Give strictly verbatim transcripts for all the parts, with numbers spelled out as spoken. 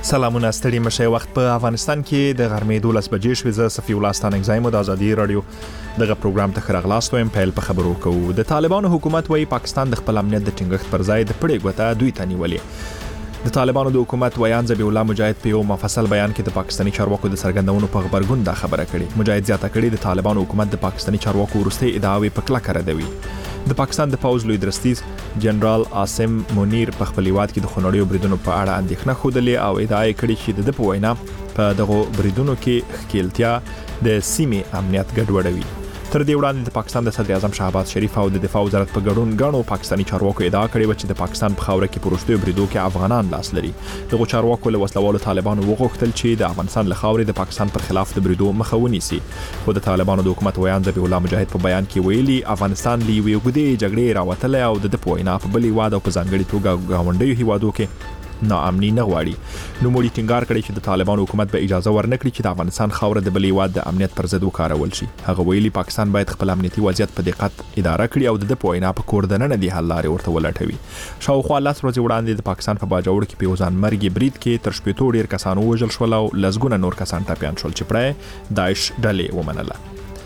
سلامونه ستړي مشه. وخت په افغانستان کې د غرمې دولس بجې شوې. زه صفي الله ستانک زایم د ازادي رادیو دغه پروګرام ته خراغلاست وایم. پیل په خبرو کوو. د طالبانو حکومت وايي پاکستان د خپل امنیت د ټینګښت پر ځای د پړې ګوته دوی ته نیولې. د طالبانو د حکومت ویان ذبیح الله مجاهد په یو مفصل بیان کې د پاکستاني چارواکو د سرګندونو په خبرګون دا خبره کړې. مجاهد زیاته کړې د طالبانو حکومت د پاکستاني چارواکو ورسته ادعاوې په کلکه ردوي. د پاکستان د پوز لوی درستیز جنرال عاصم منیر په خپل هیواد کې د خونړیو بریدونو په اړه اندېښنه خوده او ادعا کړې چې د په وینا په دغه بریدونو کې ښکیلتیا د سیمې امنیت ګډوډوي. تر دې وړاندې د پاکستان د صدر اعظم شهباز شریف او د دفاع وزارت په ګډون غاڼو پاکستاني چارواکو ادعا کړې و چې د پاکستان په خاوره کې پروستو بریدو کې افغانان لاس لري. دغه چارواکو له وسلوالو طالبانو وغوښتل چې د افغانستان له خاورې د پاکستان پر خلاف د بریدو مخه ونیسي. خو د طالبانو د حکومت ویان ذبیح الله مجاهد په بیان کې ویلي افغانستان له یوې اوږدې جګړې راوتلی او د په وینا په بل هیواد او په ځانګړي توګه ګاونډیو هیوادو کې ناامني نه غواړي. نو موږ ټینګار کړی چې د طالبانو حکومت به اجازه ورنکړي چې د افغانستان خاوره د بل هیواد د امنیت پر ضد وکارول شي. هغه ویلي پاکستان باید خپل امنیتي وضعیت په دقت اداره کړي او د په وینا په کور دننه د حل لارې ورته ولټوي. شاوخوا لاس ورځې وړاندې د پاکستان په باجوړ کې په ځان مرګي برید کې تر شپږ ډیر کسان وژل شول او لسګونه نور کسان ټپيان شول چې پرې داعش ډلې ومنله.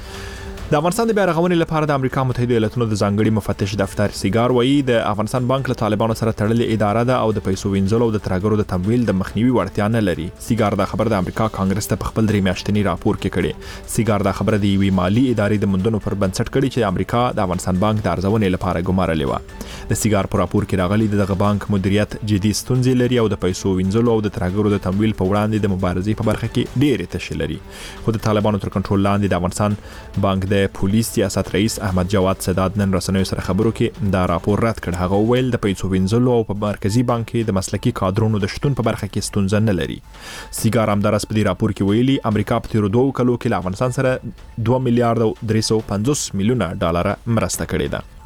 د افغانستان د بیا رغونې لپاره د امریکا متحده ایالاتونو د ځانګړي مفتش دفتر سیګار وایي د افغانستان بانک له طالبانو سره تړلې اداره ده او د پیسو وینځلو او د ترګرو د تمویل د مخنیوي وړتیا نه لري. سیګار دا خبر د امریکا کانګرس ته په خپل درې میاشتني راپور کې کړي. سیګار دا خبر د یوې مالی ادارې د مندونو پر بنسټ کړي چې امریکا د افغانستان بانک د ارزونې لپاره ګمارلې و. د سیګار په راپور کې راغلي دغه بانک مدیریت جدي ستونزې لري او د پیسو وینځلو او د ترګرو د تمویل په وړاندې د مبارزې په برخه کې ډېرې تشې لري. خو د طالبانو تر کنټرول لاندې د افغانستان بانک د پولیس سیاست رئیس احمد جواد سداد نن رسنیو سره خبرو کې دا راپور رد کړ. هغه ویل د پیسو وینځلو او په مرکزی بانک کې د مسلکی کادرونو د شتون په برخه کې ستونزه نه لري. سیګار همدارس په دې راپور کې ویلي امریکا په تیر دوه کلو کې له افغانستان سره دوه میلیارډ او درې سوه پنځوس میلیونه ډالر مرسته کړې ده.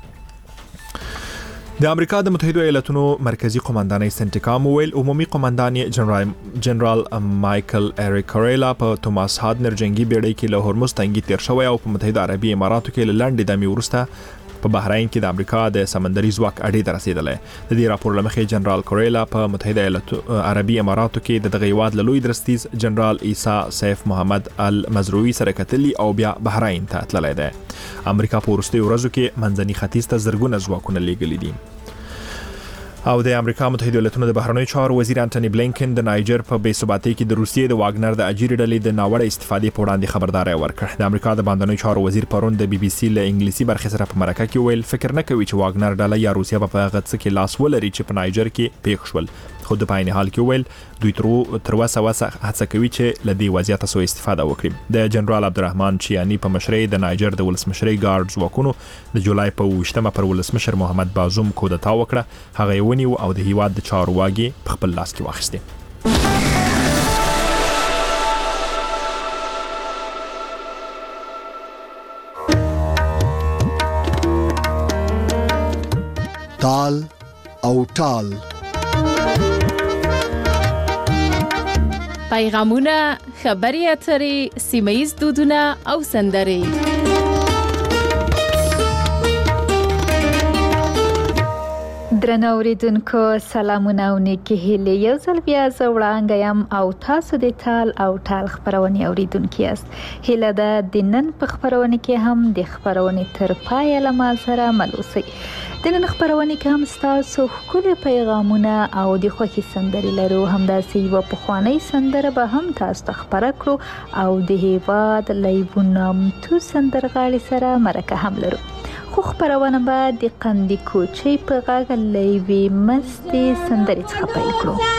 د امریکا د متحده ایالاتونو مرکزی قومندانۍ سنټیکام ویل عمومي قومندان جنرال جنرال مایکل اریک کاریلا په توماس هادنر جنگي بیړۍ کې له هرمز تنګي تیر شوی او په متحده عربي اماراتو کې لنډې دمې ورسته په بحرین کې د امریکا د سمندري ځواک اډې ته رسیدلې. د دې راپور لمخې جنرال کاریلا په متحده ایالاتو عربي اماراتو کې د دغه هیواد له لوی درستیز جنرال عیسی سیف محمد المزروعي سره کتلي او بیا بحرین ته تللی دی. امریکا په وروستیو ورځو کې منځني ختیځ ته زرګونه ځواکونه لیږلي دي. او د امریکا متحده ایالاتونو د بهرنیو چارو وزیر انټونی بلینکن د نایجر په بې ثباتۍ کې د روسیې د واګنر د اجیري ډلې د ناوړه استفادې په وړاندې خبرداري ورکړه. د امریکا د باندنیو چارو وزیر پرون د بي بي سي له انګلیسي برخې سره په مرکه کې ویل فکر نه کوي چې واګنر ډله یا روسیا په هغه څه کې لاس ولري چې په نایجر کې پیښ شول. خو د پاینې حال کې ویل دوی تر تر وسه وسه هڅه کوي چې له دې وضعیت سو استفاده وکړي. د جنرال عبدالرحمن چیانی په مشرۍ د نایجر د ولسمشرۍ ګارد ځواکونو د جولای په اووه پر ولسمشر محمد بازوم کودتا وکړه. هغه یې ونیو او د هیواد د چارواکي په خپل لاس کې واخیسته. تال او ټال پیغامونه، خبري اترې، سیمه‌ییز دودونه او سندرې. درنو اوریدونکو سلامونه او نیکې هیلې. یو ځل بیا زه وړاندې یم او تاسو د تال او ټال خبرونه اوریدونکي یاست. هیله ده د نن په خبرونه کې هم د خبرونه تر پایه له ما سره مل اوسئ. د نن خبرونه کې هم تاسو ښکلي پیغامونه او د خوښي سندرې لرو. همداسې یوه پخوانۍ سندره به هم تاسو ته خپره کړو او د هیواد له یوه نامتو سندرغاړي سره مرکه هم لرو. خو خبرونه به د قندي کوچۍ په غږ له یوې مستې سندرې څخه پیل کړو.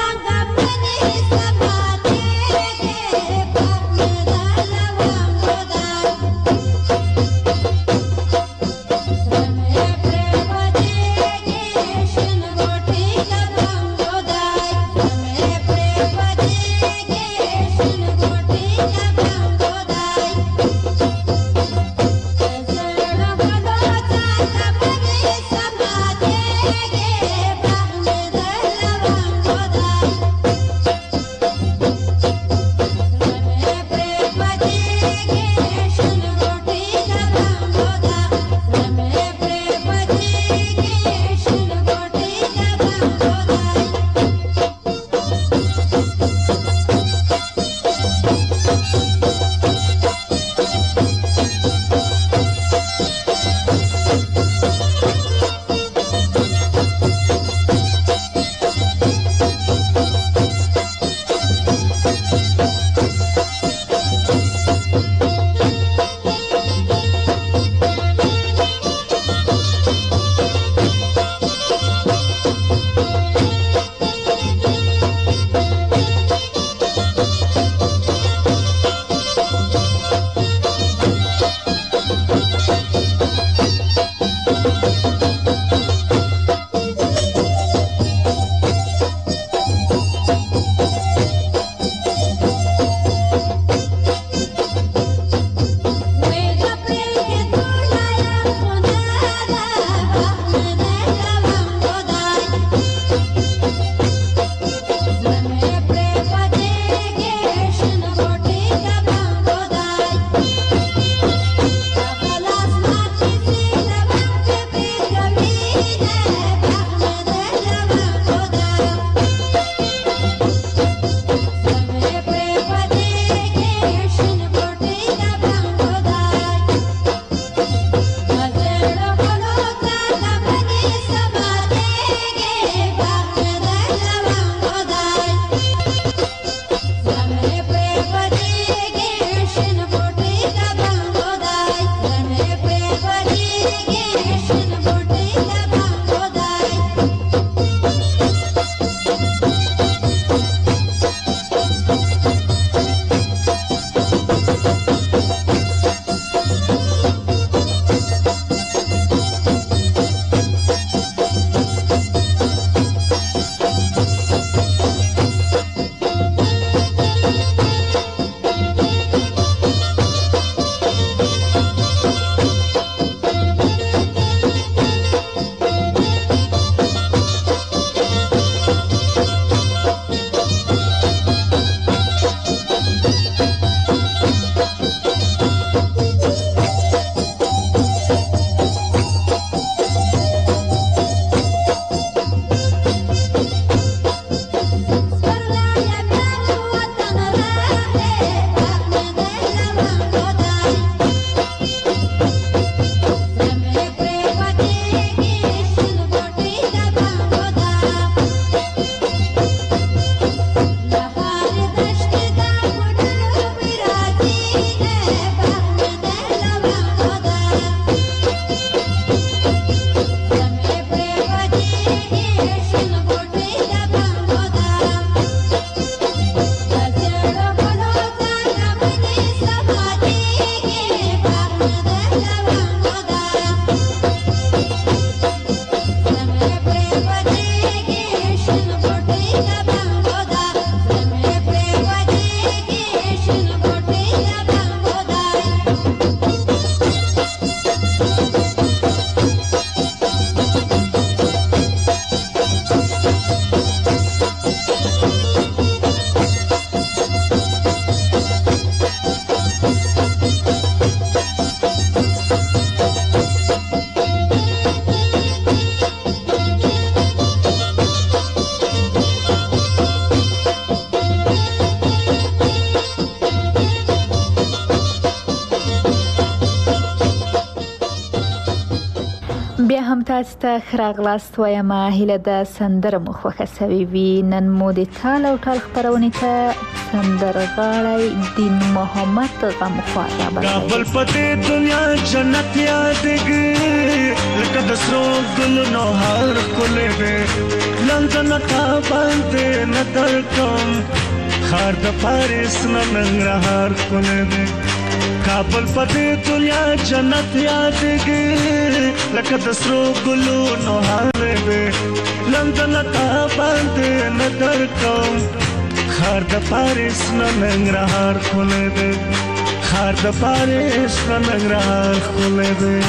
بیا هم تاسو ته ښه راغلاست وایم. هیله ده سندره مو خوښه سوې وي. نن مو د تال او ټال خپرونې ته سندرغاړی دین محمد غمخوار رابطه. کابل پته دنیا جنت یادګي لکه د سرو ګلونو هر کله به لندن تا باندې نظر کوم خار د پاریس ننګرهار کله به کابل پته دنیا جنت یادګي لکه د سرو ګلونو هر به لندن تا باندې نظر کوم خار د پاریس ننګرهار کله به خار د پاریس ننګرهار کله به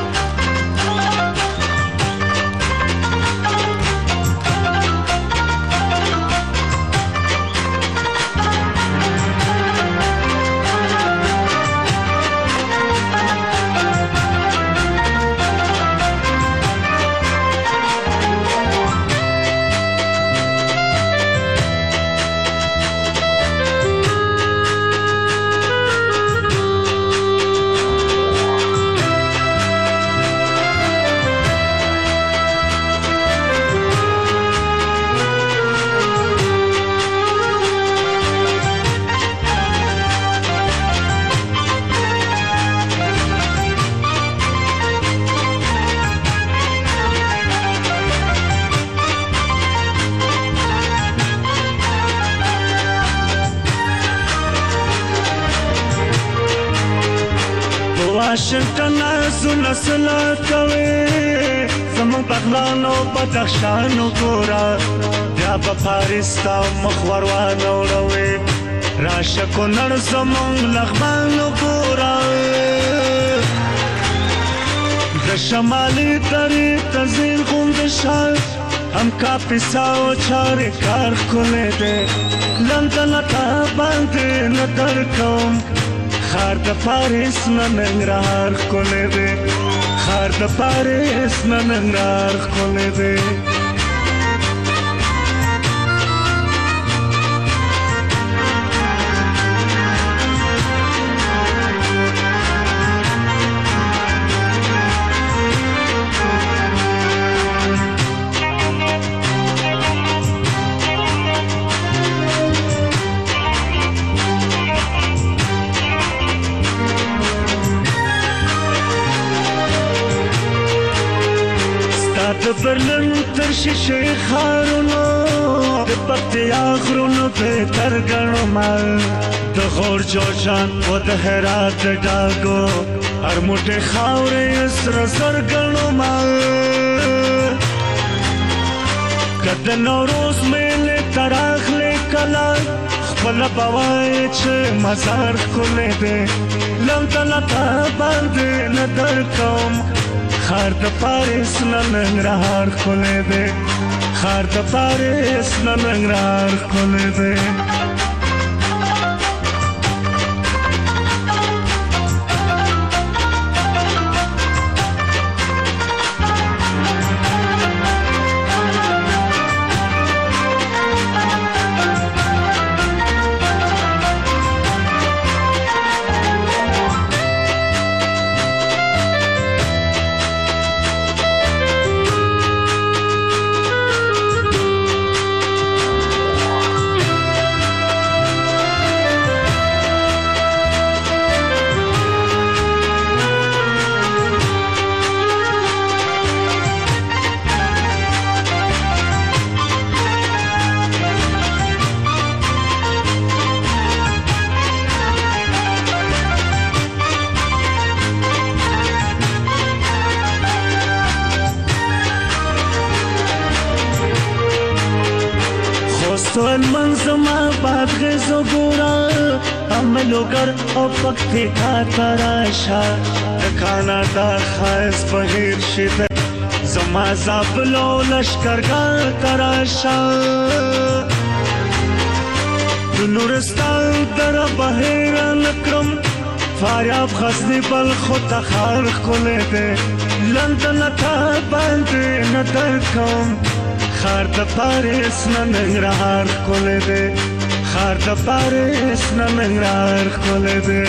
واشنگټن زونه سلا کوي زمون بغلانو بدخشانو ګورا بیا په پاریس تا مخور وانه وړوي راشه کونړ زمون لغمانو ګورا د شمالي درې تزین غوند شال هم کا پیساو چارې کار کوله دې لندن تا باندې نظر کوم خار د پاریس ننګرهار کله به خار د پاریس ننګرهار کله به د برلن تر شیشه خارونو د پکتیا غرونو په ترګنو مال د غور جوشان او د هرات ډاګو هر موټه خاورې سر سرګنو مال کله نوروز مېله تراخله کلا خپل بوای چې مزار کوله دې لندن تا باندې نظر کوم خار د پاریس ننګرهار کله به خار د پاریس ننګرهار کله به سوال منظمه باد غزو گورا عملوگر او پکتی کا تراشا کانادا خائص بغیر شده زما زابلو لشکرگاه تراشا نورستان در بحیر نکرم فاریاب خزنی بل خود تخار کله ده لندن تا بنده ندر کم خار د پاریس ننګرهار کله ده خار د پاریس ننګرهار کله ده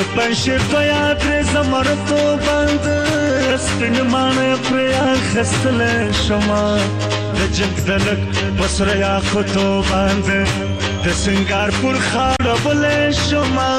پنشیر په یاد زمرتو بند سپین مانه پریا خستل شما د جنگ دلک بسره یا خطو بند د سنگار پر خاړه بل شما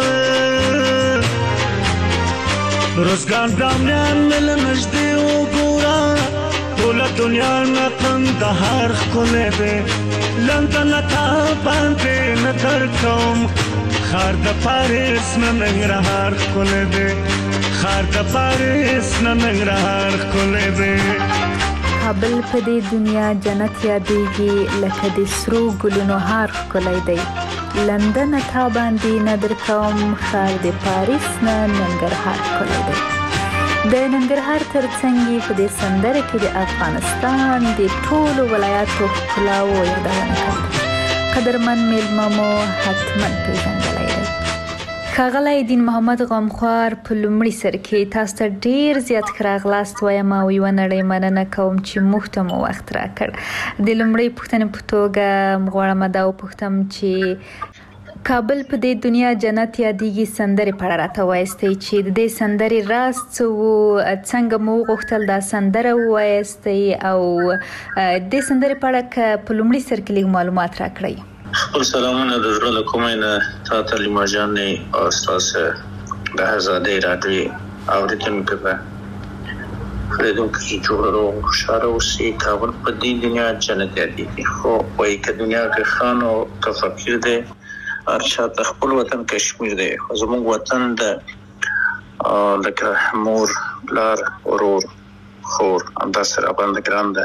روزګان دامیان مل نږدې وګورا ټول دنیا نه کندهار خلې به لندن تا باندې نظر کوم خار د پاریس نه ننګرهار خلې به خار د پاریس نه ننګرهار خلې به کابل په دې دنیا جنت یادېږي لکه د سرو ګلونو هار ښکلی دی لندن تا باندې نظر کوم ښار د پاریس نه ننګرهار ښکلی دی د ننګرهار ترڅنګ په دې سندره کې د افغانستان د ټولو ولایاتو ښکلاو یادونه کوي قدرمن میلمه مو حتما پیژندلی دی ښاغلی دین محمد غمخوار په لومړي سر کې تاسو ته ډیر زیات ښه راغلاست وایم او یوه نړۍ مننه کوم چې موږ ته مو وخت راکړ د لومړۍ پوښتنې په توګه غواړم دا وپوښتم چې کابل په دې دنیا جنت یادېږي سندرې په اړه راته ووایستئ چې د دې سندرې راز څه و څنګه مو وغوښتل دا سندره ووایستئ او دې سندرې په اړه که په لومړي سر کې لږ معلومات راکړئ خپل سلامونه د زړه له کومې نه تا ته لیما جانې او ستاسو د آزادۍ راډیو اورېدونکو ته اورېدونکو چې جوړ روغ خوشحاله اوسئ کابل په دې دنیا جنت یادېږي خو وایي که دنیا کې خان او که فقیر دی هر چا ته خپل وطن کشمیر دی خو زموږ وطن د لکه مور پلار ورور خور همداسې راباندې ګران دی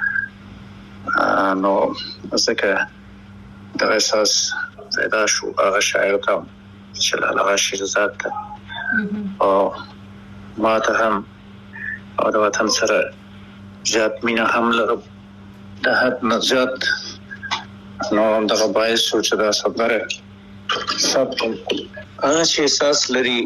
نو ځکه دغه احساس پیدا شو هغه شاعر ته چې هغه شیرزاد ته او ما ته هم او د وطن سره زیات مینه هم لرم د حد نه زیات نو دغه باعث شو چې دا سندره ثبت کړم هغه چې احساس لري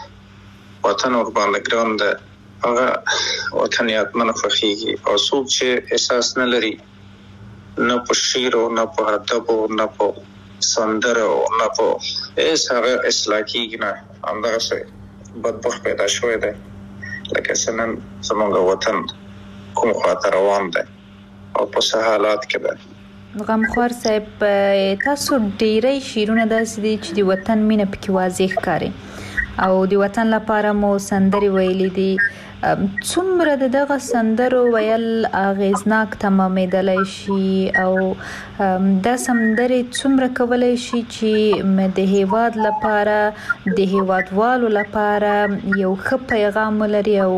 وطن ورباندې ګران دی هغه وطن یې حتما خوښېږي او څوک چې احساس نه لري نه په شعر او نه په ادب او نه په سندره او نه په هیڅ هغه اصلاح کېږي نه همدغسې بدبخت پیدا شوی دی لکه څه نن زموږ وطن کوم خواته روان دی او په څه حالات کې دی غمخوار صاحب تاسو ډیری شعرونه داسې دي چې د وطن مینه پکې واضح ښکاري او د وطن لپاره مو سندرې ویلي دي څومره د دغه سندرو ویل اغیزناک تمامېدلی شي او دا سندرې څومره کولی شي چې د هیواد لپاره د هیوادوالو لپاره یو ښه پیغام ولري او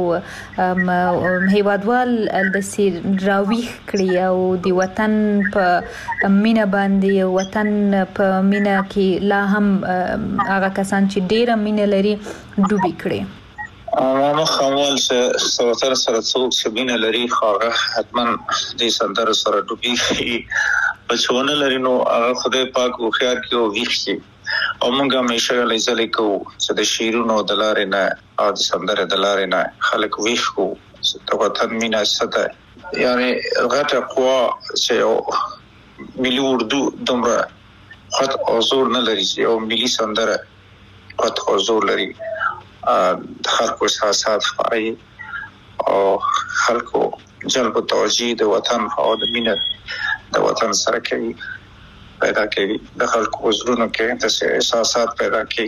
هیوادوال داسې راویښ کړي او د وطن په مینه باندې وطن په مینه کې لا هم هغه کسان چې ډیره مینه لري ډوبې کړي ما مخامل چې وطن سره څوک چې مینه لري خو هغه حتما دې سندرو سره ډوبېږي په چې ونه لري نو هغه خدای پاک هوښیار کړي او ویښ کړي او موږ همیشه هلې ځلې کوو چې د شعرونو د لارې نه او د سندرې د لارې نه خلک ویښ کړو چې د وطن مینه څه ده یعنې غټه قوا چې یو ملي اردو دومره خط او زور نه لري چې یو ملي سندره خط او زور لري د خلکو احساسات خپروي او خلکو جلب توجه د وطن او د مینه د وطن سره کوي پیدا کوي د خلکو زړونو کې د احساسات پیدا کوي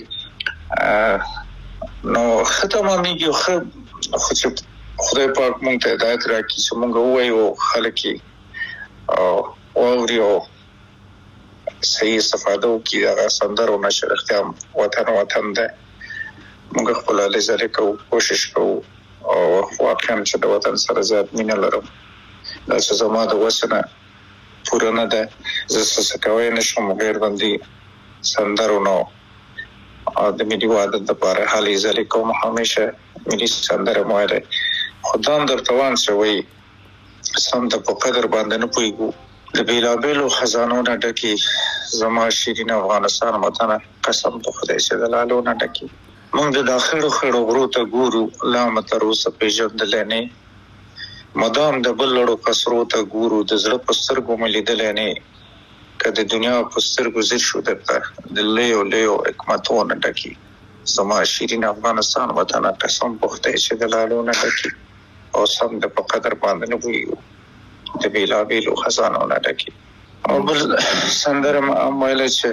نو ختمامېږي خو چې خدای پاک مونږ ته هدایت راکړي چې مونږ ووایو خلک او واوري او صحیح استفاده وکړي هغه سندرو نه چې رښتیا وطن وطن دی موږ خپل هلې ځلې کوو کوشش کوو او واقعا چې د وطن سره زیات مینه لرم دا چې زما د وسه نه پوره نه ده زه څه کوی نه شم غیر باندې سندرو نو د ملي وحدت دپاره هلې ځلې کوم همیشه ملي سندره مو ویلی خو دا هم درته وایم چې وایي سم د په قدر باندې نه پوهېږو د بېلابېلو خزانو نه ډکې زما شیرین افغانستان وطنه قسم په خدای چې د لالو نه ډکې موږ د خړو خړو غرو ته ګورو لا مو تر اوسه پېژندلی نه مدام د بل لړو قصرو ته ګورو د زړه په سترګو مې لیدلی نه که د دنیا په سترګو ځیر شو درته د لویو لویو حکمتونه ډکې زما شیرین افغانستان وطن قسم پخته چې د لالونه ډکی او سم د په قدر باندې نه وي د بیلا بیلو خزانو نه ډکی او بل سندره مایله چې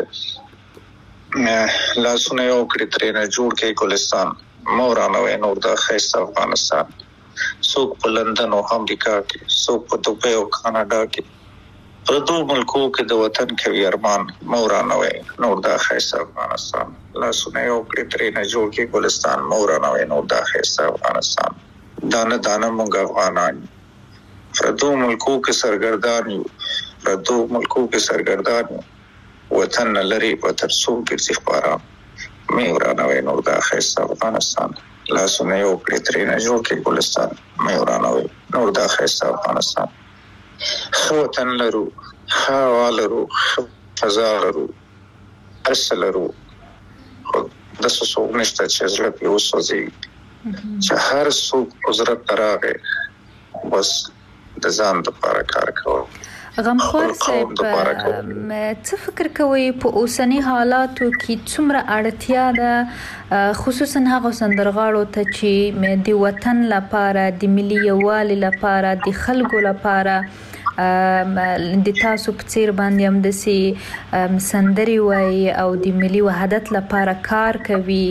لاسونه یو کړی ترې نه جوړ کې ګلستان مورانه وې نور د خیسته افغانستان څوک په لندن او امریکا کې څوک په دوبۍ او کاناډا کې پردو ملکو کې د وطن کوي ارمان مورانه وې نور د خیسته افغانستان لاسونه یو کړی ترې نه جوړ کې ګلستان مورانه وې نور د خیسته افغانستان دانه دانه مونږ افغانان پردو ملکو کې سرګردان یو پردو ملکو کې سرګردان یو وطن لري وطن سو ګرځي خبره مې ورانه وې نور د خیسته افغانستان لاسونه یو کړی ترې نه جوړ کې ګلستان مې ورانه وې نور د خیسته افغانستان خو وطن لرو هوا لرو فضا لرو ارس لرو د سوسو نشته چې زړه په وسوځي چې هر څوک حضرت راغی بس د ځان لپاره کار کوي غمخوار صاحب څه فکر کوي په اوسنی حالاتو کې څومره اړتیا ده خصوصا هغه سندرغاړو ته چې د وطن لپاره د ملي یووالي لپاره د خلکو لپاره د تاسو په څیر باندې هم د سي سندري وای او د ملي وحدت لپاره کار کوي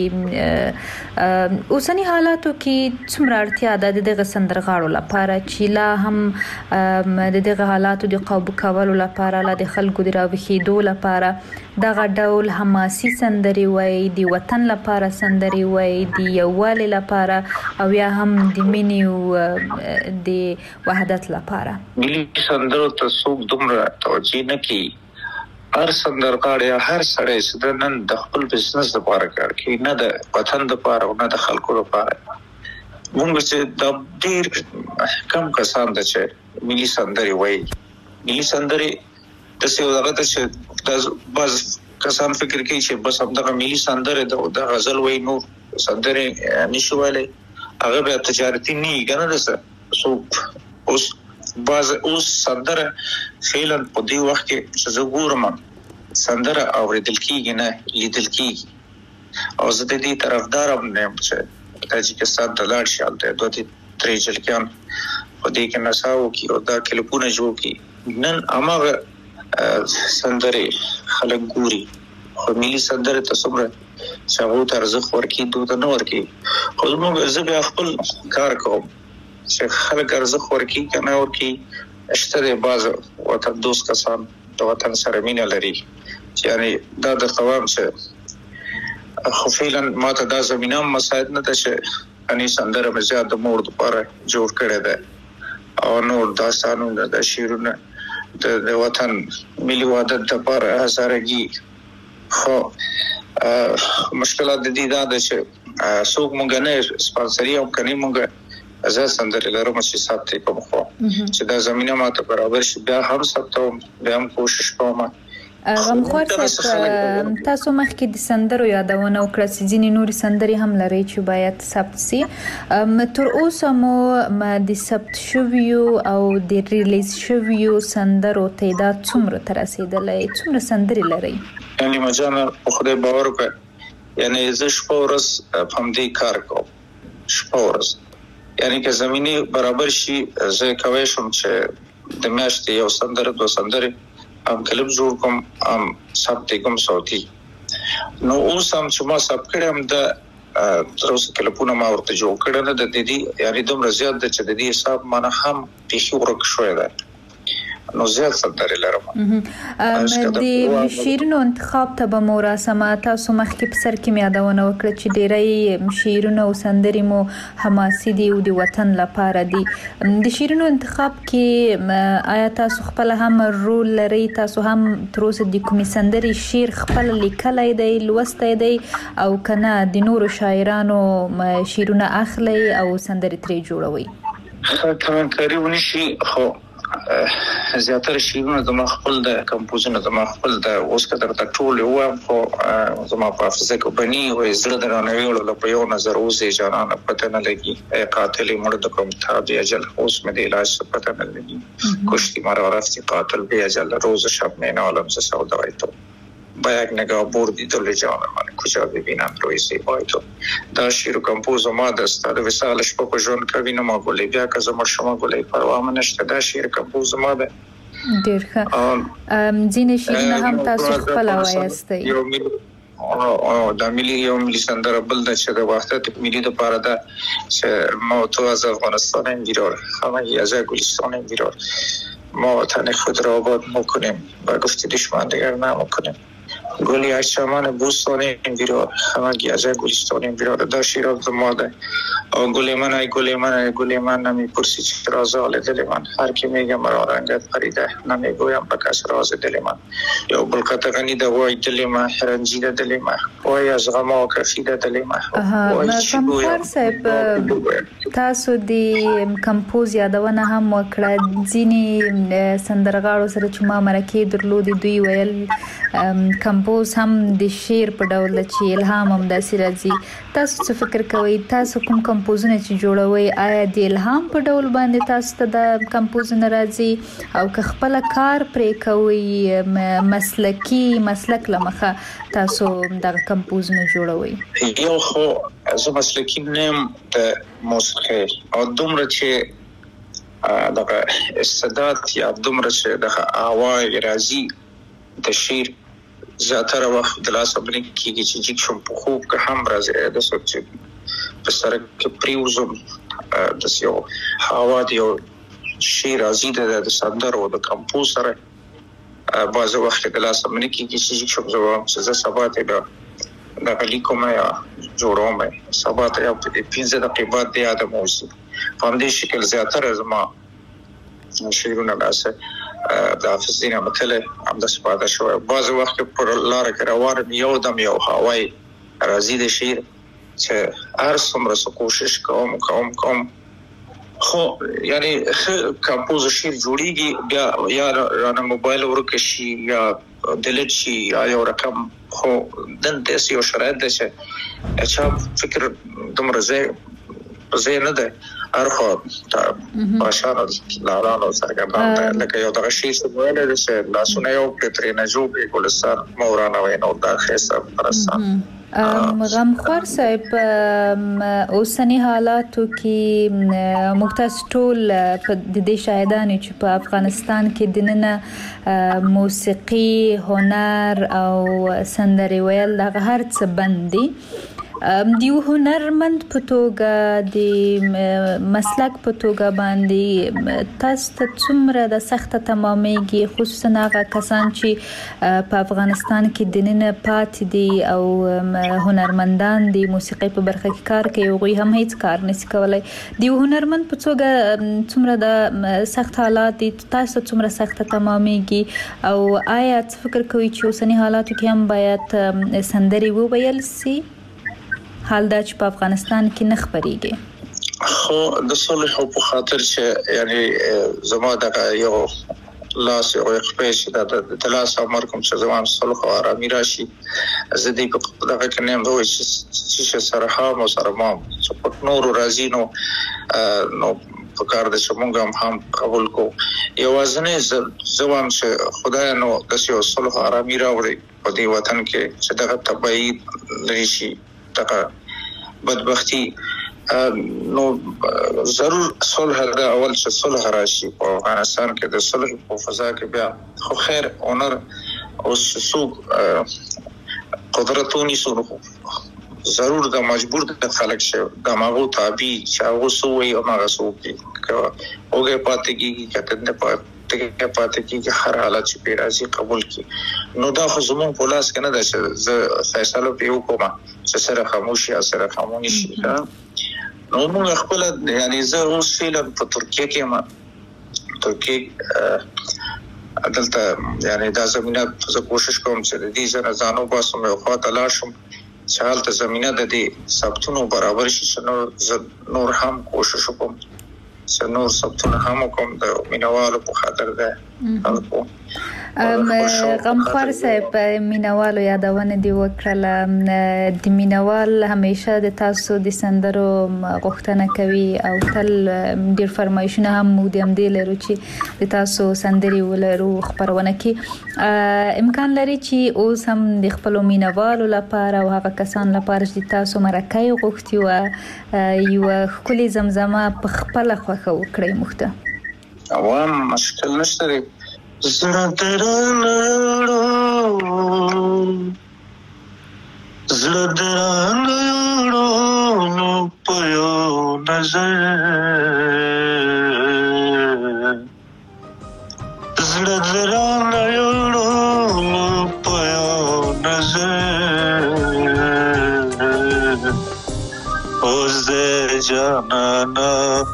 اوسنی حالاتو کې څومره اړتیا ده د دغه سندرغاړو لپاره چې لا هم د دغه حالاتو د قابو کولو لپاره لا د خلکو د راوخېدو لپاره دغه ډول حماسي سندري وای د وطن لپاره سندري وای د یووالي لپاره او یا هم د مینې او د وحدت لپاره ملي سندرو ته څوک دومره توجه نه کوي هر سندرغاړی هر سړی چې نن د خپل بزنس لپاره کار کوي نه د وطن لپاره او نه د خلکو لپاره موږ چې د ډېر کم کسان د چې ملي سندري وایي ملي سندري د څه وخت چې د بس کسان فکر کوي چې بس همدغه ملي سندره د غزل وایي نو سندره نشي ویلي هغه به تجارتي نه کنه د څه سو اوس باز اوس سندره فعلا په دې وخت کې چې زه ګورم سندره اوریدل کیږي نه لیدل کیږي او زه د دې طرفدار هم نه چې تاجکستان ته لاړ شي البته دوه درې جلکان په دې کې نساو کې او دا کلیپونه جوړ کی نن امغه سندره خلک ګوري خو ملي سندره ته څومره څنګه ترځخ ورکی دوه نه ورکی خو موږ زه به خپل کار کوم چې خلک ارزخ ورکی کنه ورکی اشتره باز وطن دوست کسان د وطن سره مینه لري یعنی دا د قوام چې خو فعلا ماته دا زمينه مساعد نه ده چې اني سندره مزه د مور لپاره جوړ کړی ده او نور داستانونه د شیرونه د وطن ملي وحدت لپاره هزارګي خو مشکلات د دې دا ده چې څوک مونږ نه سپانسري او کني مونږ ازا سندره لرم چې ساتي کوم خو چې دا زمينه ماته برابر شي بیا هم ساتو بیا هم کوشش کوم غمخوار صاحب تاسو مخکې د سندرو یادونه وکړه چې ځینې نوري سندري هم لري چې باید ثبت شي تر اوسه مو د ثبت شویو او د ریلیز شویو سندرو تعداد څومره تر رسیدلای څومره سندري لري یعنی مجانا خدای باور وکړه یعنی زه شپورس په دې کار کوم شپورس یعنی که زميني برابر شي زه کوي شم چې د میاشتې یو سندره دو سندره ام کلب جوړ کوم ام سب کوم صوتي نو اوس هم چې ما سب کړم د تر اوسه کلپونه ما ورته جوړ کړل د دې یعنی دومره زیات د چې د دې حساب مانه هم پیښې ورک شوې ده نو زیات سندري لرم د شیرینو انتخاب ته به مراسمه تاسو مخکې په سر کې میادونه وکړه چې ډېری شیرینو او سندري مو حماسي دي او د وطن لپاره دي د شیرینو انتخاب کې آیا تاسو خپل هم رول لري تاسو هم تر اوسه د کومې سندري شعر خپل لیکلای دی لوستای دی او کنه د نورو شاعرانو شعرونه اخلي او سندري ترې جوړوي خاطر کاری ونشي خو زیاتره شیرونه د خپل د کمپوزینه د خپل د اوس کتر ته ټول یو خو زما په حافظه کې بني او زړه درانه ویلو په یو نظر اوسې جانانه پته نه لګي قاتل مړ د کوم تاب اجل اوس مې د علاج پته نه لګي کشتي مار ورفتي قاتل به اجل روز شب نه عالم څه سودا وایته با یک نگاه بردی دل جان من کجا ببینم روی زیبای تو. دا شعر و کمپوز ما دست دا وسالش با کجون کوینه ما گلی بیا که زما شما گلی پروا من نشته. دا شعر کمپوز ما ده ډیر ښه. ځینې شعرونه هم تاسو خپل وایستی؟ او د ملي یو ملي سندره بل د چې د وحدت ملي د پاره ده چې ما تو از افغانستان انگیرار همه از گلستان انگیرار ما وطن خود را آباد میکنیم و گفت دشمن دیگر نمیکنیم. گلی از چمن بوستان انگیرار همه از گلستان انگیرار. دا شعر ما ده. او گل من ای گل من ای گل من نمیپرسی چرا زال دل من. هر کی میگه مرا رنگت پریده نمیگویم به کس راز دل من. یا بل قطغنی ده وای دل من رنجیده دل من وای از غم او کفیده دل من. وای چی گویم تاسو دی کمپوز یادونه هم وکړه. ځینې سندرغاړو سره چې ما مرکې درلودې دوی ویل کمپوز هم د شعر په ډول چې الهام هم داسې راځي. تاسو څه فکر کوئ؟ تاسو کوم کمپوزونه چې جوړوي آیا د الهام په ډول باندې تاسو ته د کمپوزونه راځي او که خپل کار پرې کوي مسلکی مسلک لمخه تاسو د کمپوزونه جوړوي؟ یو خو زه مسلکی نیم د موسیقي او دومره چې دغه استعداد یا دومره چې دغه اواز راځي د شعر زیاتره وخت د لاس باندې کېږي چې جګ شم په خوب که هم راځي د سوچ په سره کې پریوزم د یو هوا دی او شعر راځي د سندرو د کمپوز سره بعض وخت د لاس باندې کېږي چې جګ شم زه چې زه سبا ته د غلی کوم یا جوړوم سبا ته یو پنځه دقیقې بعد د یاد موسی په دې شکل زیاتره زما شعرونه لاسه د حافظ دین متله هم د سپاده شو. بعض وخت پر لار کې روان یو دم یو هواي راځي د شعر چې هر څومره کوشش کوم کوم کوم خو یعنی کمپوز شعر جوړیږي بیا یا رانه موبایل ورکه شي یا دلیټ شي یا یو رقم خو دن داس یو شرایط ده چې اچھا فکر دومره زه زه نه ده ارخو تا باشانو لارانو سرګردان لکه یو دغه شی څه ویل چې لاسونه یو پترینه جوړ ګلستان مورانا وینو دا خیسه پرسان. غمخوار صاحب اوسنی حالاتو کې مختص ټول د دې شاهدانې چې په افغانستان کې دننه موسیقي هنر او سندري ویل دغه هر څه بندي. دیو هنرمند په توګه د مسلک په توګه باندې تاسو ته څومره د سخته تمامېږي خصوصا هغه کسان چې په افغانستان کې دننه پاتې دي او هنرمندان دي موسیقي په برخه کې کار کوي هغوی هم هیڅ کار نشي کولای. دیو هنرمند په توګه څومره د سخت حالات دي تاسو څومره سخته تمامېږي او آیا فکر کوئ چې اوسنی حالاتو کې هم باید سندري وویل سي حال دا چې په افغانستان کې نه خبرېږي؟ خو د صلح په خاطر چې یعنی زما دغه یو لاس یو خپېش د د لاس امر کوم چې زما صلح او آرامي راشي زه دې په دغه کې نه وای چې سره هم سره ما چې په نور راځي نو نو په کار د شمونګم هم قبول کو یوازنه زوام چې خدای نو د یو صلح آرامي راوړي په دې وطن کې چې دغه تبعید لري شي دغه بدبختی نو ضرور صلح دا اول چې صلح راشي په افغانستان کې د صلح په فضا کې بیا خو خیر اونر او سوق قدرتونی سره ضرور دا مجبور د خلک شه د ماغو تابع چاغو سوې او ماغه سوې اوګه پاتې کیږي کته نه پاتې پاتې کیږي هر حالت چې پیرازي قبول کی نو دا خو زمون په لاس کې نه ده چې زه فیصله پیو کوم چې سره خاموشي یا سره خاموشي شي نو موږ خپل یعنی زه اوس فعلا په ترکیه کې ما ترکیه عدالت یعنی دا زمينه زه کوشش کوم چې د دې سره ځانو باسم او خاطر لاشم چې حالت زمينه د دې ثبتونو برابر شي نو نور هم کوشش کوم چې نور ثبتونه هم کوم د مینوالو په خاطر ده غمخوار صاحب مینوالو یادونه دی وکړه د مینوال همیشه د تاسو د سندرو غوښتنه کوي او تل ډیر فرمایشونه هم مو د امدې لرو چې د تاسو سندري ولرو خبرونه کې امکان لري چې اوس هم د خپل مینوالو لپاره او هغه کسان لپاره چې تاسو مرکه غوښتي او یو خولي زمزمه په خپل خوخه وکړي مخته عوام مشکل نشته زړه درانه زړه درانه په یو نظر زړه درانه په یو نظر اوس دې جانانا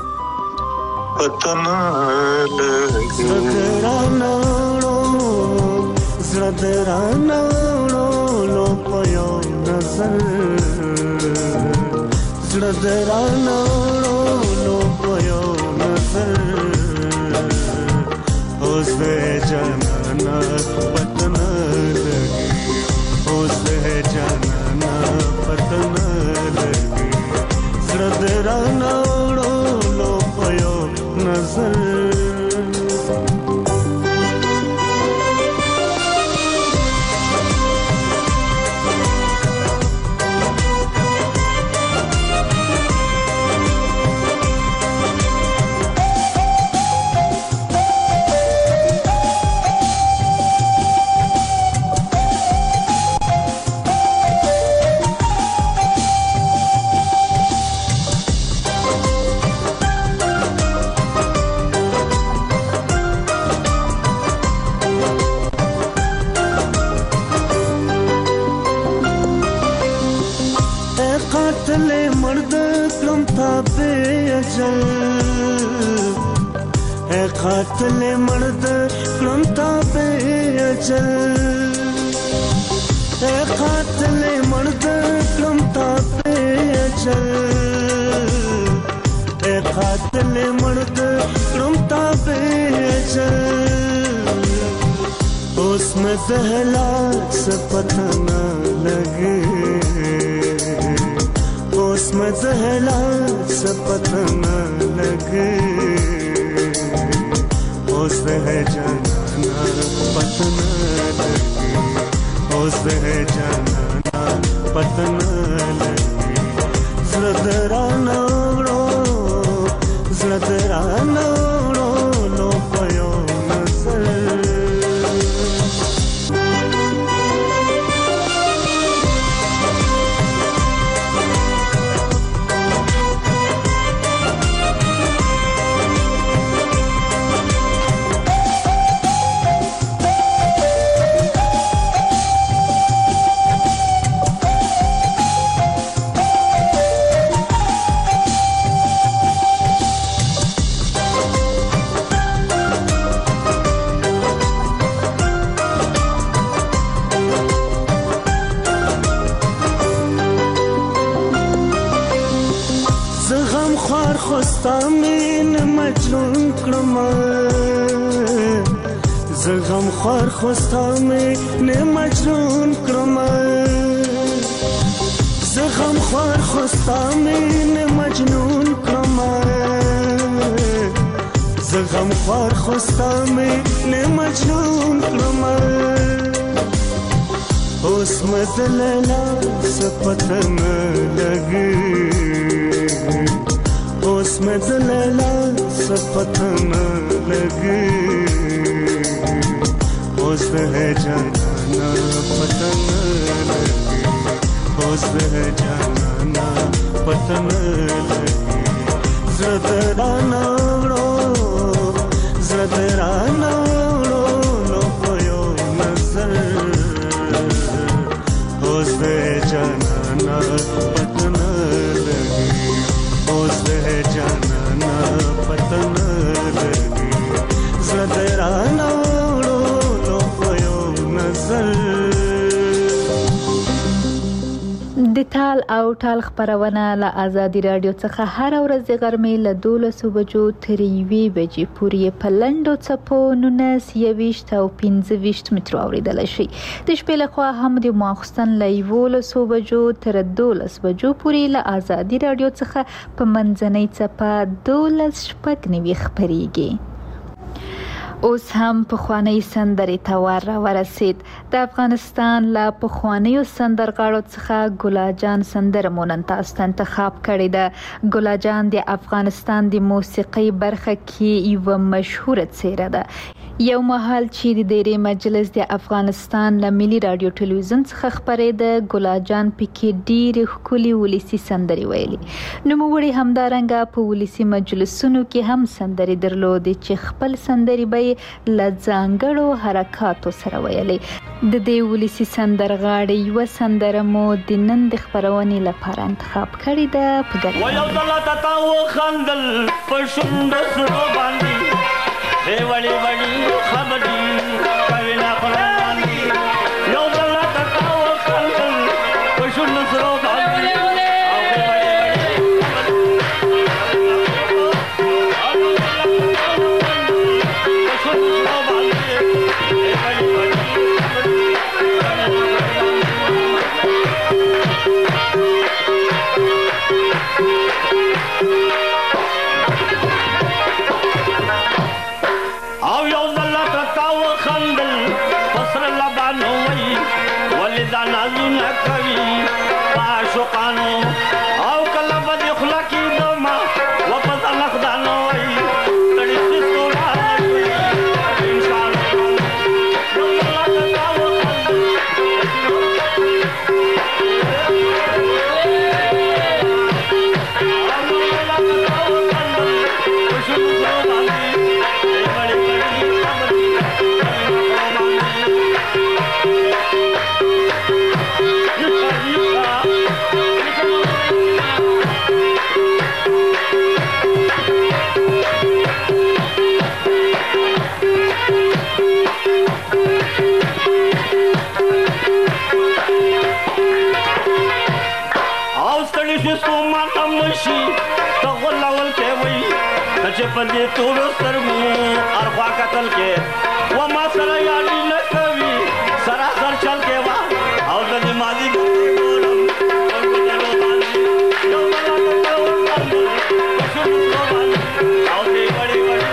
پتن لګي زړه زړه درانه لو پيو نظر زړه درانه لو پيو نظر اوس دې جانانا پتن لګي اوس دې جانانا پتن لګي زړه درانه لو پيو نظر قاتل مرد کلم تابع اجل اے قاتل مرد کلم تابع اجل اے قاتل مرد کلم تابع اجل اس میں دہلا سے پتہ نہ لگے اس میں دہلا سے پتہ نہ لگے اوس ہے جانانا پتن لگی اوس ہے جانانا پتن لگی زړه راڼو زړه راڼو لو پيو نظر زغم خوار خوستا مې نه مجنون کړم زغم خوار خوستا مې نه مجنون کړم زغم خوار خوستا مې نه مجنون کړم اوس مې لیلا سپتن لګي اوس مې لیلا سپتن لګي اوس ہے جانانا پتن لگی اوس ہے جانانا پتن لگی زړه راڼو زړه راڼو لو پيو نظر اوس ہے جانانا پتن لگی اوس ہے جانانا پتن لگی زړه راڼو د تال او ټال خبرونه له آزادي رادیو څخه هر ورځ د غرمې له دولسو بجو تر یوې بجې پورې په لنډو څپو نولس یویشت او پنځه ویشت مترو اورېدلی شي. د شپې لخوا هم د ماخوستن له یولسو بجو تر دولس بجو پورې له آزادي رادیو څخه په منځنۍ څپه دولس شپږ نوي خپرېږي. اوس هم پخوانی سندرې ته ور ورسید. د افغانستان له پخوانیو سندرغاړو څخه ګلا جان سندره مو نن تاسو ته انتخاب کړې ده. ګلا جان د افغانستان د موسیقۍ برخه کې یوه مشهوره څیره ده. یو مهال چې د دیرې مجلس د افغانستان له ملي رادیو ټلویزیون څخه خپرېده، ګلا جان پکې ډېرې ښکلې ولسي سندرې ویلې. نوموړي همدارنګه په ولسي مجلسونو کې هم سندرې درلودې چې خپل سندرې به له ځانګړو حرکاتو سره ویلې. د دې ولسي سندرغاړي یوه سندره مو د نن د خپرونې لپاره انتخاب کړې ده. په ګډه ویو دلته تا وخندل په شونډو سرو باندې ای وړي وړي خبرې کوي نه پرواندې یو دلته تا وخندل په شونډو سرو باندې پدې تور سترګو ارخوا قتل کې و ما سره یادی نه کوي سراسر چل کې وا او د ماضي ګورم او ګورم باندې یو بلا او شروع باندې او دې وړي وړي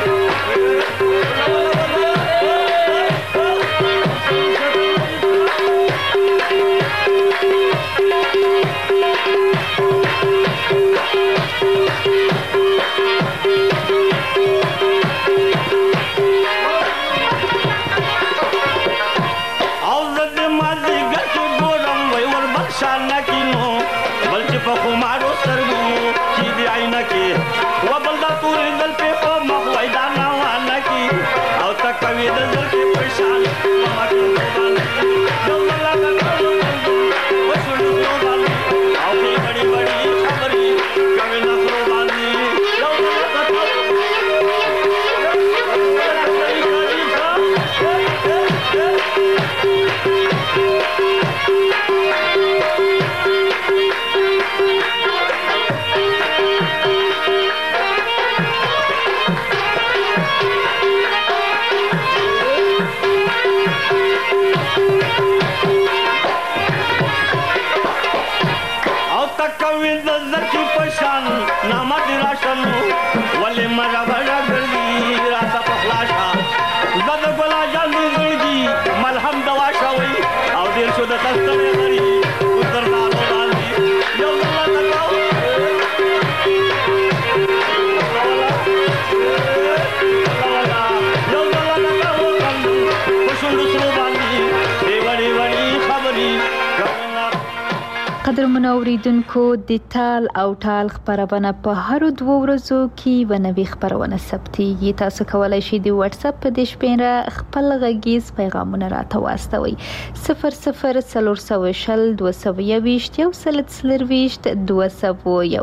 قدرمنو اوریدونکو، د تال او ټال خبرونه په هر دوه ورځو کې و نوي خبرونه ثبتېږي. تاسو کولای شئ د واتس اپ په دې شمېره خپل غږیز پیغامونه راته واستوئ. صفر صفر څلور سوه شل دوه سوه یوویشت یو سل څلرویشت دوه سوه یو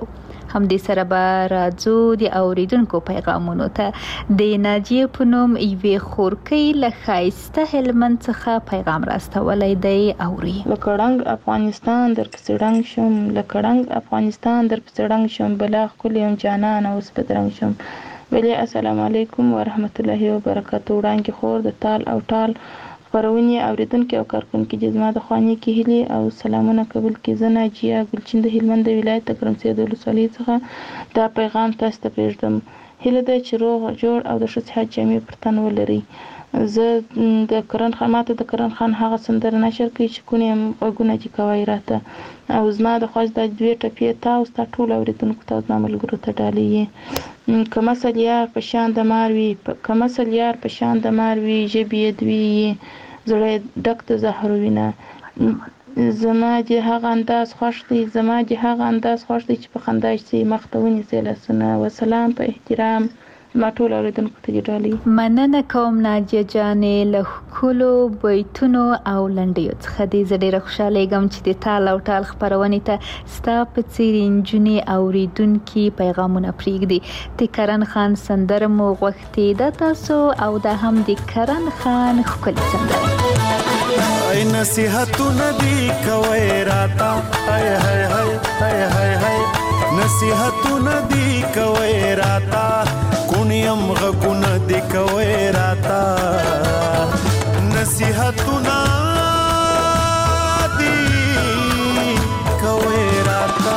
هم دې سره به راځو د اوریدونکو پیغامونو ته د ناجیه په نوم یوې خورکۍ له ښایسته هلمند څخه پیغام راستولی دی اوري. لکه ړنګ افغانستان در پسې ړنګ شم، لکه ړنګ افغانستان در پسې ړنګ شم، بلا ښکلې یم جانانه اوس بدرنګ شم. بلې السلام علیکم ورحمت الله وبرکاتو. وړاندې خور د تال او ټال خپرونې اوریدونکي او کارکونکي چې زما د خوانې کې هیلې او سلامونه قبول کړي. زه ناجیه ګلچین د هلمند د ولایت د ګرمسیر د ولسوالۍ څخه دا پیغام تاسو ته پرېږدم. هیله ده چې روغ جوړ او د ښه صحت جامې پر تن ولرئ. زه د کرن خان ماته د کرن خان هغه سندره نشر کوي چې کونې هم غوږونه دې کوی راته، او زما د خوښ دا دوې ټپې تا او ستا ټولو اورېدونکو ته زما ملګرو ته ډالۍ یې. که مثل یار په شان د مار وي که مثل یار په شان د مار وي ژبې یې دوې یې زړه یې ډک د زهرو وینه. زما دې هغه انداز خوښ دی زما دې هغه انداز خوښ دی چې په خندا شي مخ ته ونیسئ لاسونه. وسلام په احترام ما ټول اوریدونکو ته ډالۍ. مننه کوم ناجیه جانې له ښکلو بیتونو او لنډیو څخه دې. زه ډېره خوشحالیږم چې د تال او ټال خپرونې ته ستا په څېر نجونې اوریدونکي پیغامونه پرېږدي. د کرن خان سندره مو غوښتې ده تاسو، او دا هم د کرن خان ښکلې سندره. ای نصیحتونه دې کوئ راته، هی هی هی هی هی هی نصیحتونه دې کوئ راته، کونیم غږونه دې کوئ راته، نصیحتونه دې کوئ راته.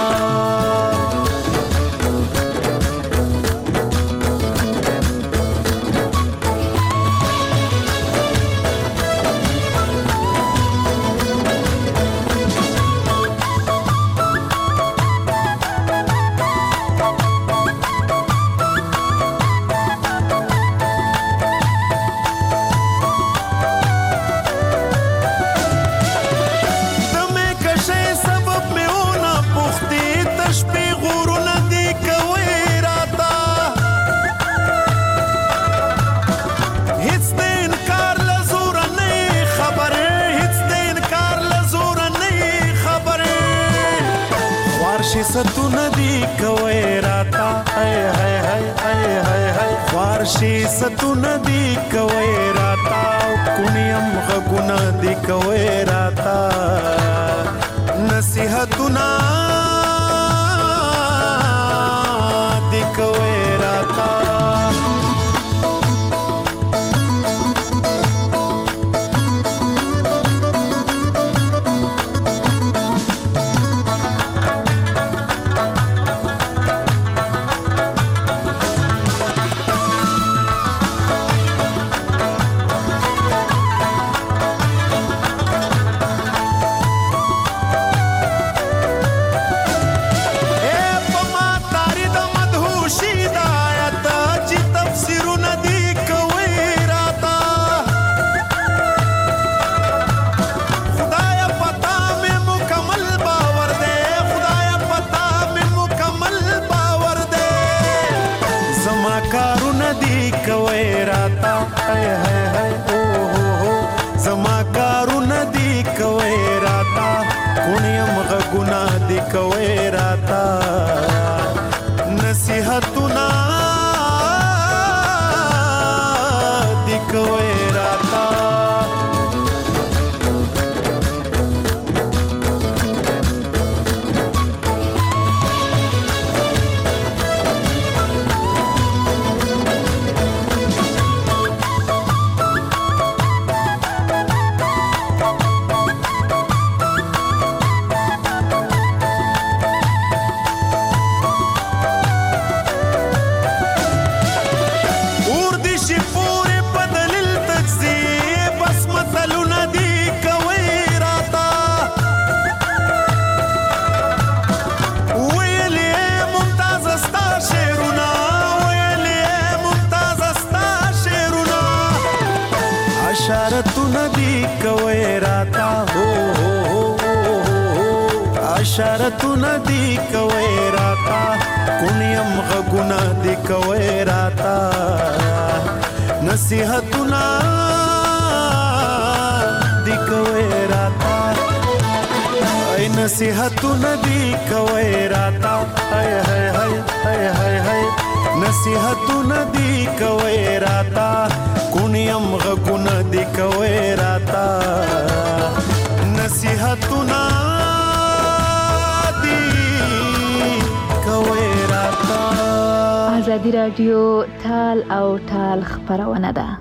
ستونه دی کوي راتا، هی هی هی هی هی هی فارشي ستونه دی کوي راتا، کونیم غږونه دی کوي راتا، نصیحتونه دی کوي راتا. نصیحتونه دی کوي راتا. اشارتونه دی کوي راتا، کونیم غږونه دی کوي راتا، نصیحتونه دی کوي راتا. ای نصیحتونه دی کوي راتا هاي هاي هاي هاي هاي هاي نصیحتونه دی کوي راتا کونیم غږونه دی کوي راتا نصیحتونه دی کوي راتا. ازادي رادیو تال او تال خبرونه ده.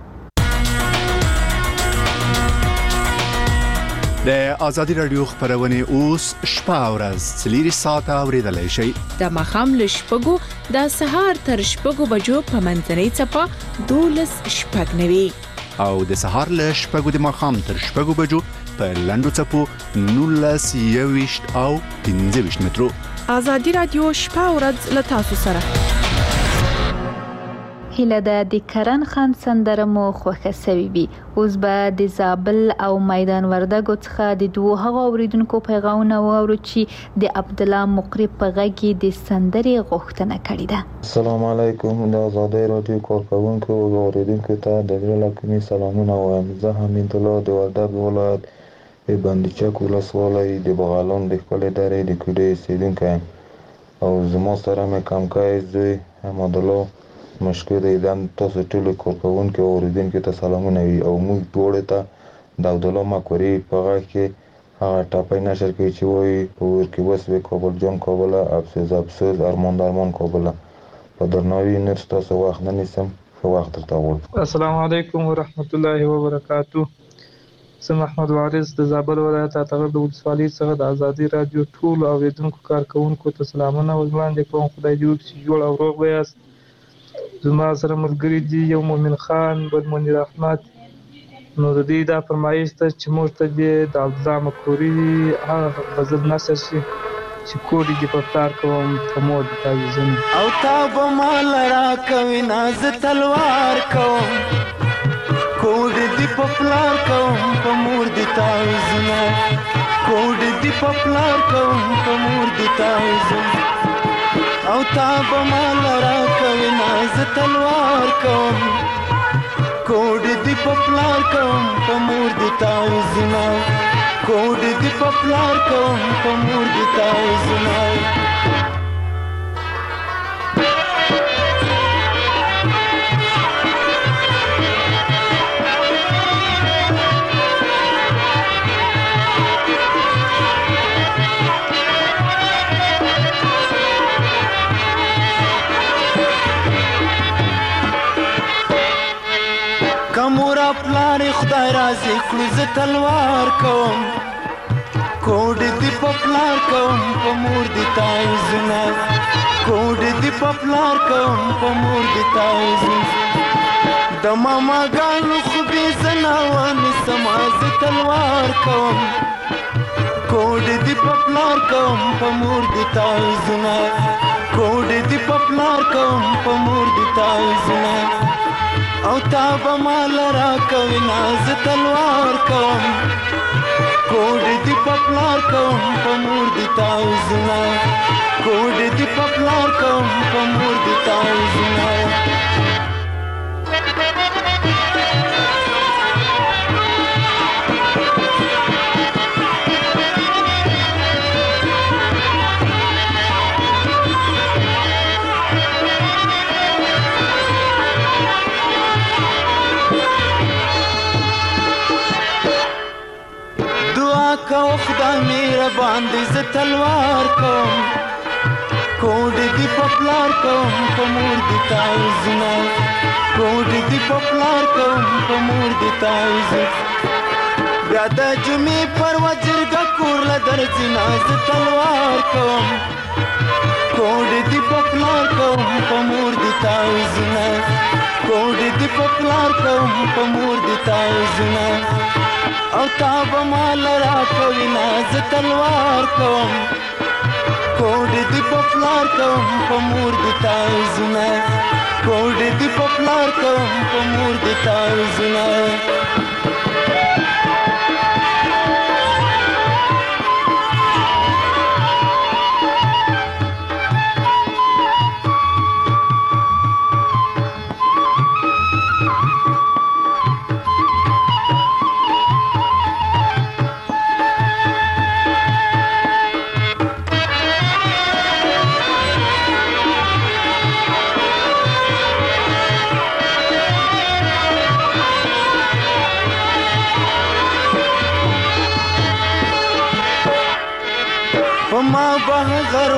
د ازادي رادیو خبرونه اوس شپه او ورځ څلور ساعته اوریدلای شئ. د مخام له شپږو د سهار تر شپږو بجو په منځنۍ چپه دولس شپږ نوي او د سهار له شپږو د مخام تر شپږو بجو په لندو چپو نولس یويشت او پنځه ویشت مترو. ازادي رادیو شپه او ورځ له تاسو سره. هیله ده د کرن خان سندره مو خوښه سوي وي. اوس به د زابل او میدان وردګو څخه د دوه هغو اوریدونکو پیغامونه واورو چې د عبد الله مقری په غږ کې د سندرې غوښتنه کړې ده. السلام علیکم د ازادي رادیو کارکونکو او اوریدونکو ته د زړه کومي سلامونه وایم. زه حمید الله د وردګ ولایت د بندیچک ولسوالۍ د بغالان د خپلې درې د کوډې اوسیدونکی او زما سره مې کمکای زوی حمید الله مشکور ایدم. تاسو ټول کارکونکو او اوریدونکو ته سلامونه وي او موږ ټول ته د عبد الله مقری په غږ کې هغه ټاپي نشر کوي چې وایي په ور کې وسوي کابل جان کابل افسوس افسوس ارمان درمان کابل. په درناوي نر تاسو وخت نه نیسم خو وخت درته غواړم. السلام علیکم ورحمت الله وبرکاتہ. زه محمد وارث د زابل ولایت اتغر د ولسوالۍ څخه د ازادي رادیو ټول اوریدونکو کارکونکو ته سلامونه وړاندې کوم. خدای دې وکړي چې جوړ او روغ به یاست. زما سره ملګری دی یو مومن خان بل منیر احمد. نو د دې دا فرمایش ته چې موږ ته د عبد الله مقری هغه غزل نثر شي چې کوډي دې په پلار کوم په مور دې تعویذونه او تا به مال را کوي ناز تلوار کوم کوډي دې په پلار کوم په مور دې تعویذونه کوډي دې په پلار کوم په مور دې تعویذونه او تا به مال را کوي ناز تلوار کوم کوډ دی په پلار کوم په مور دی تعویذونه کوډ دی په پلار کوم په مور دی تعویذونه. کمورا پلار خدای راضي کړو زه تلوار کوم کوډ دی په پلار کوم په مور دی تعویذونه کوډ دی په پلار کوم په مور دی تعویذونه د ماما ګانو خو به زناوان سما زه تلوار کوم کوډ دی په پلار کوم په مور دی تعویذونه کوډ دی په پلار کوم په مور دی تعویذونه او تا به مال را کوي ناز تلوار کوم کوډ دی په پلار کوم په مور دی تعویذونه کوډ دی په پلار کوم په مور دی تعویذونه. کو خدای مهربان دې ز تلوار کوم کوډ دی په پلار کوم په مور دی تعویذونه کوډ دی په پلار کوم په مور دی تعویذ بیا د جمعې پر وجرګه کور له درځي ناز تلوار کوم کوډ دی په پلار کوم په مور دی تعویذونه کوډ دی په پلار کوم په مور دی تعویذونه او تا به مال را کوي ناز تلوار کوم کوډ دی په پلار کوم په مور دی تعویذونه کوډ دی په پلار کوم په مور دی تعویذونه.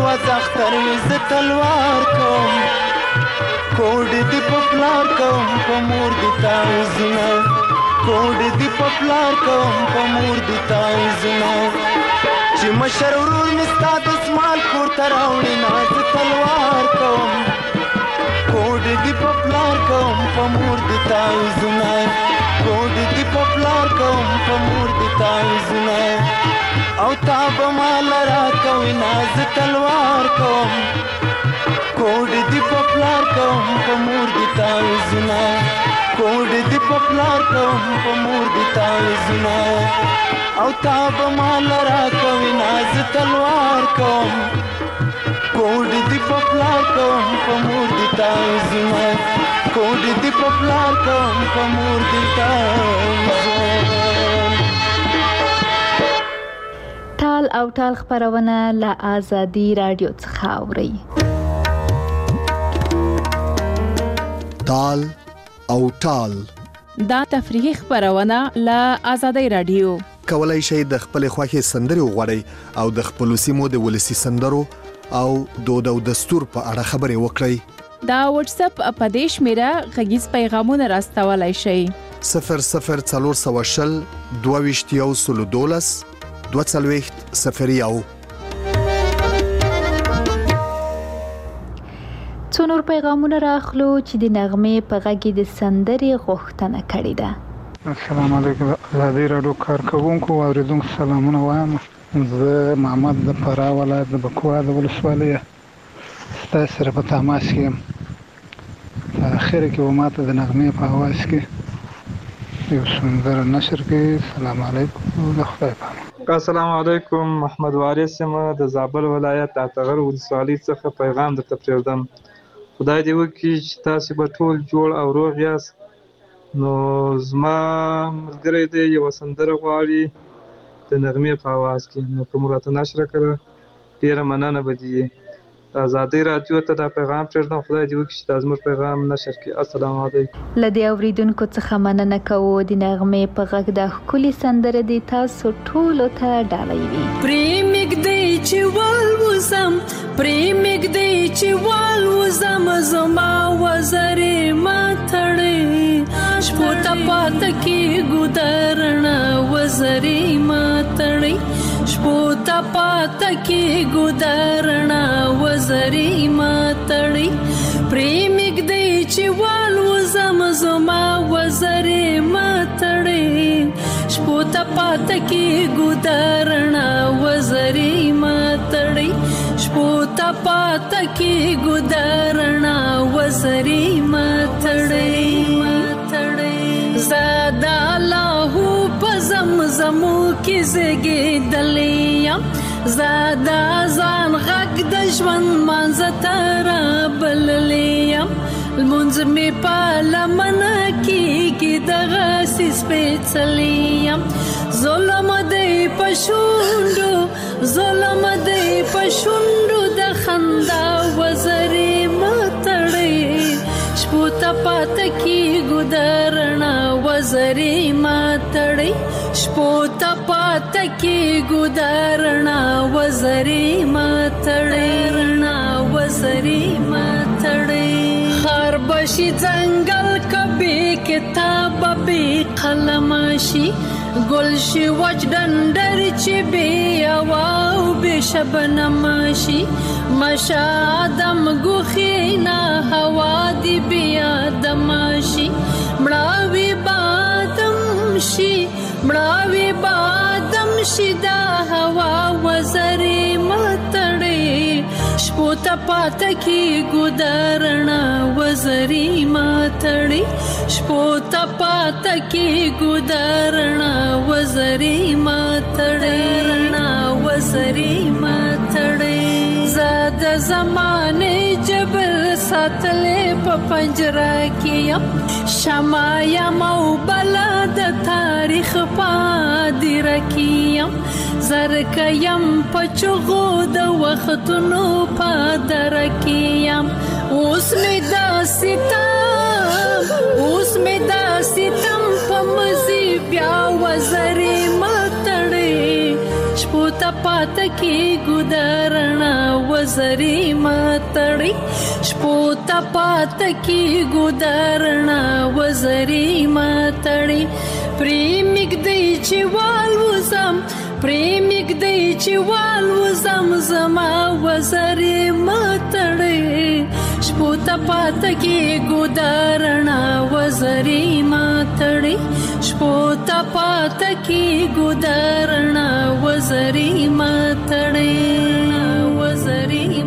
واز اختر وز تلوار کوم کوډ دی پپلار کوم په مور دی تایزونه کوډ دی پپلار کوم په مور دی تایزونه چې مشر ورور مستا د اسمال کور ته راوړي ناز تلوار کوم کوډ دی پپلار کوم په مور دی تایزونه کوډ دی پپلار کوم په مور دی تایزونه او تاب مال را کوي ناز تلوار کوم کوډ دی پپلار کوم په مور دی تایزونه کوډ دی پپلار کوم په مور دی تایزونه او تاب مال را کوي ناز تلوار کوم کوډ دی پپلار کوم په مور دی تایزونه کوډ دی پپلار کوم په مور دی تایزونه. ټال او ټال خبرونه له آزادي رادیو څخه اوري. ټال او ټال دا تفریحي خبرونه له آزادي رادیو. کولای شئ د خپل خوښي سندري وغوړئ او د خپل سیمو د ولسی سندرو او دود او دستور په اړه خبرې وکړئ. دا واتس اپ اپدیش میرا غږیز پیغامونه راستولای شئ. صفر صفر څلور سوه شل دوه ویشت یو سلو دولس دوه څلوېښت صفر یو. څو نور پیغامونه راخلو چې د نغمې په غږی د سندري غوښتنه کړې ده. السلام علیکم آزادي رادیو کارکونکو او اوریدونکو سلامونه وایم. زه محمد د فراه ولایت د بکواه د ولسوالۍ ستاسو سره په تماس کې یم. په اخر کې و ماته د نغمې په اواز کې یو سندره نشر کې. السلام علیکم د خدای پامه. السلام علیکم محمد وارث یم د زابل ولایت اتغر ولسوالۍ څخه پیغام درته پرېږدم. خدای دې وکړي چې تاسو به ټول جوړ او روغ یاست. نو زما ملګری دی یوه سندره غواړي د نغمې په اواز کې، نو که مو راته نشره کړه ډېره مننه به دي. آزادي رادیو ته دا پیغام پرېږدم. خدای دې وکړي چې دا زموږ پیغام نشر کړي. السلام علیکم. له دې اوریدونکو څخه مننه کوو. د نغمې په غږ د ښکلي سندره دې تاسو ټولو ته ډالۍ وي. پرې مږدی چې والوزم پرې مږدی چې والوزم زما وزرې ما تړې شپو ته پاته کېږو درڼه وزرې ما تړې شپو ته پاته کېږو درڼه وزرې ما تړې پرې مږدی چې والوزم زما وزرې ما تړې شپو ته پاته کېږو درڼه وزرې ما تړې شپو ته پاته کېږو درڼه وزرې ما تړې زادا لاهو په زمزمو کې زګېدلې یم زادا ځان غږ د ژوند منځ ته رابللې یم لمونځ مې په لمنه کېږي دغسې سپېڅلی یم ظلم دی په شونډو ظلم دی په شونډو د خندا وزرې مه تړې شپو ته پاته کېږو درڼه وزرې ما تړې شپو ته پاته کېږو درڼه وزرې ما تړې رڼا وزرې ما تړې خار بشي ځنګل کبې کتاب بې قلم شي ګل شي وچ ډنډر چې بې هوا او بې شبنم شي مشه آدم ګوښې نه هوا دې بې آدم شي مړاوي بادم شي مړاوي بادم شي دا هوا وزرې مه تړې شپو ته پاته کېږو درڼه وزرې ما تړې شپو ته پاته کېږو درڼه وزرې ما تړې رڼا وزرې ما تړې زه د زمانې جبر ساتلې په پنجره کې یم شمع یم او بلا د تاریخ په هدیره کې یم زرکه یم په چغو د وختونو په دره کې یم اوس مې دا ستم اوس مې دا ستم په مزي بیا وزرې ما تړې شپو ته پات کې ګدارنا وزري ماتړي شپو ته پات کې ګدارنا وزري ماتړي پریمګ دی چې وال وزم پریمګ دی چې وال وزم زما وزري ماتړي شپو ته پات کې ګدارنا وزري ماتړي شپو ته پات کې ګدارنا وزري ماتړي وزري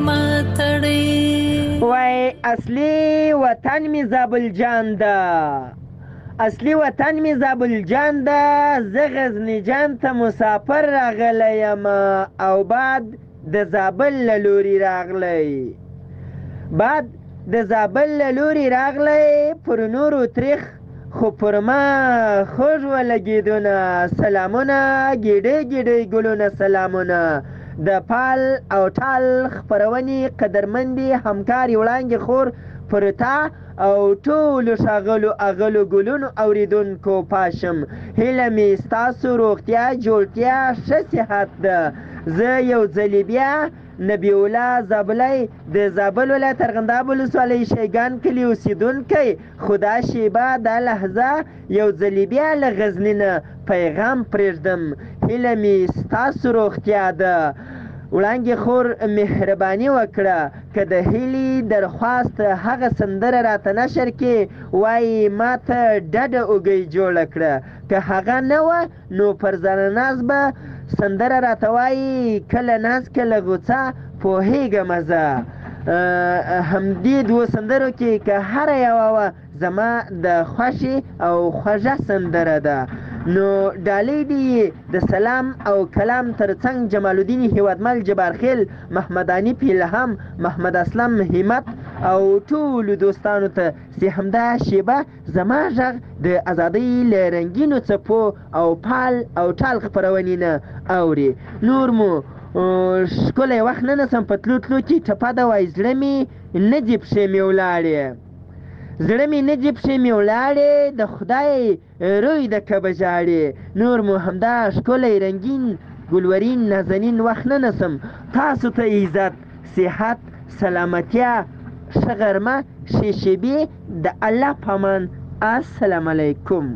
ماتړي وای اصلي وطن می زابل جان دا اصلي وطن می زابل جان دا زه غزنی جان ته مسافر راغلی یم او بعد د زابل له لوري راغلی بعد د زابل له لوري راغلی پر نورو تریخ خو پر ما خوږ ولګېدونه سلامونه ګیډې ګیډې ګلونه سلامونه د پال او ټال خپرونې قدرمندې همکارې وړانګې خور پر تا او ټولو ښاغلو اغلو ګلونو اوریدونکو پاشم هیله مې ستاسو روغتیا جوړتیا ښه صحت ده زه یو ځلې بیا نبی الله زابلی د زابل ولایت ارغنداب ولسوالۍ شیګان کلي اوسیدونکی خدا شیبه دا لحظه یو ځلې بیا له غزني نه پیغام پرېږدم هیله مې ستاسو روغتیا ده وړانګې خور مهرباني وکړه که د هیلې درخواست هغه سندره راته نشر کې وایي ما ته ډډه اوږۍ جوړه کړه که هغه نه وه نو پر ځانه ناز به سندره راته وایي کله ناز کله غوڅه پوهېږم زه همدې دوو سندرو کې که هره یوه وه زما د خوښې او خوږه سندره ده نو ډالۍ دي د سلام او کلام ترڅنګ جمال الدین هیوادمل جبارخیل محمد انیف الهام محمد اسلم همت او ټولو دوستانو ته چې همدا شیبه زما غږ د ازادۍ له رنګینو څپو او پال او ټال خپرونې نه اوري نور مو ښکلی وخت نه نسم په تلو تلو کې ټپه ده وایي زړه مې نه دي پښې مې ولاړې زړه مې نه دي پښې مې ولاړې د خدای روی د کبه ژاړې نور مو همدا ښکلی رنګین ګلورین نازنین وخت نه نسم تاسو ته عزت صحت سلامتیا ښه غرمه ښې شیبې د الله په امان السلام علیکم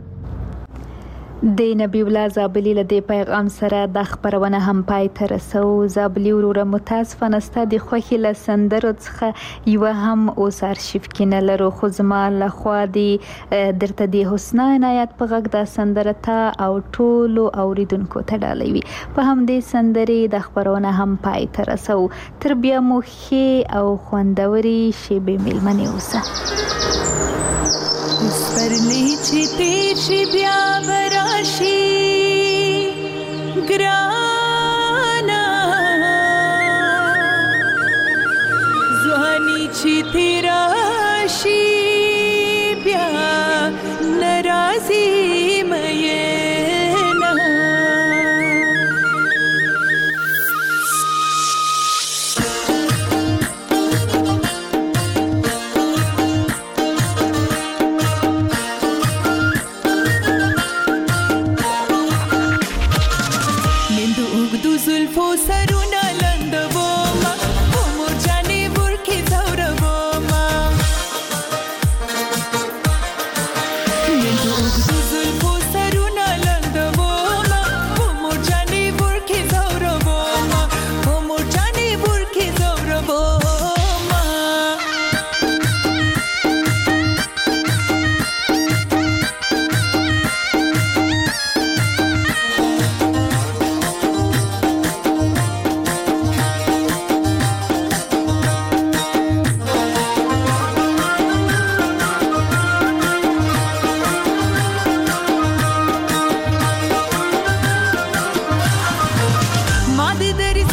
د نبی الله زابلی له دې پیغام سره د خبرونه هم پای ته رسو زابلی وروره متاسفانه ستا د خوښې له سندرو څخه یوه هم اوس ارشیف کې نه لرو خو زما له خوا د درته د حسنا عنایت په غږ دا سندره ته او ټولو اوریدونکو ته ډالۍ وي په همدې سندرې د خبرونه هم پای ته رسو تر بیا مو ښې او خوندورې شیبې میلمنې اوسه سپرلی چې تیر شي بیا براشي ګرانا ځواني چې تیر شي بیا ناراضي مېنا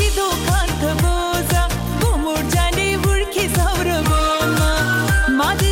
Madi